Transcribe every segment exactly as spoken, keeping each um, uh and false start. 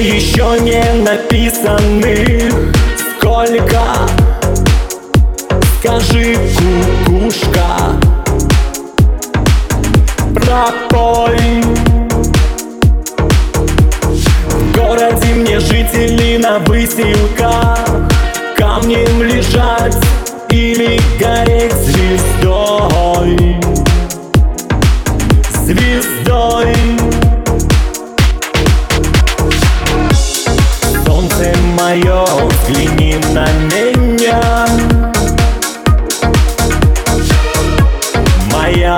еще не написанных сколько? Скажи, кукушка, пропой. В городе мне жители на выселках камнем лежать или гореть звездой. Звездой. Солнце мое, взгляни на меня. Моя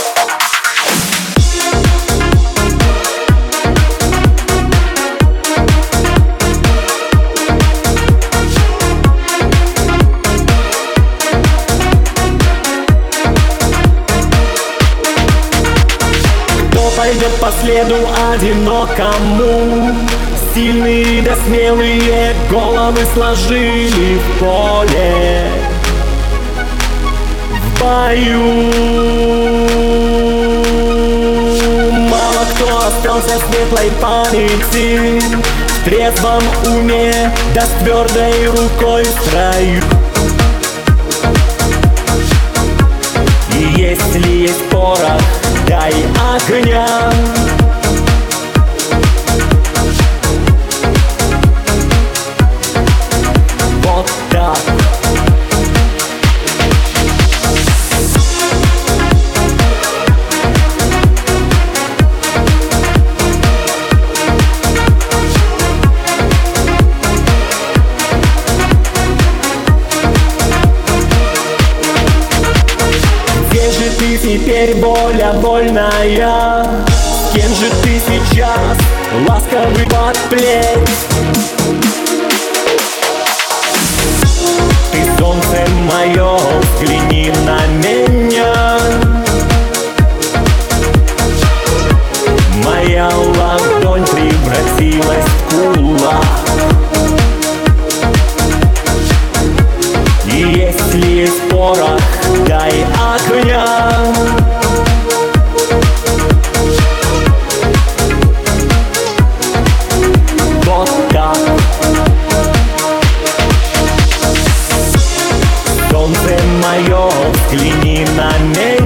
пойдет по следу одинокому. Сильные да смелые головы сложили в поле, в бою. Мало кто остался в светлой памяти, в трезвом уме да с твердой рукой в строю. И если есть порох, дай огня. Вот так. Где же ты теперь, воля вольная? С кем же ты сейчас, ласковый под плеть? Ты, солнце мое, взгляни на меня. Моя ладонь превратилась в кулак. И если есть порох, дай огня. Вот так. Солнце мое, взгляни на меня.